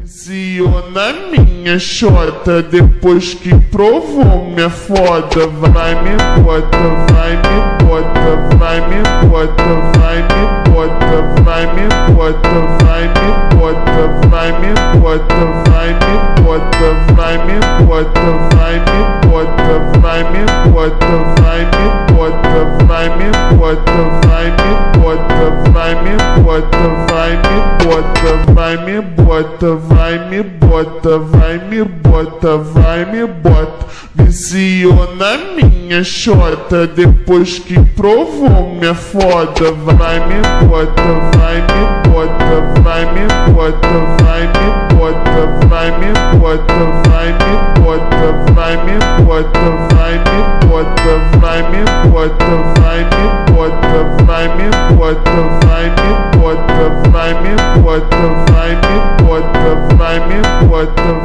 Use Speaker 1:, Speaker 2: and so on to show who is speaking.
Speaker 1: Viciou na minha xota, depois que provou minha foda. Vai me bota, vai me bota, vai me bota, vai me bota, vai me bota, vai me bota, vai me bota, vai me bota, vai me bota, vai me bota, vai me bota, vai me bota, vai me bota, vai me bota, vai me bota, vai me bota, vai me bota, vai me bota, vai me bota, vai me bota. Viciou na minha xota, depois que provou minha foda. Vai me bota, vai me bota, vai me bota, vai me bota, vai me bota, vai me bota, vai me bota, vai me bota, vai me bota, vai me bota, vai me bota, vai me bota, vai me bota, vai me bota, vai me bota,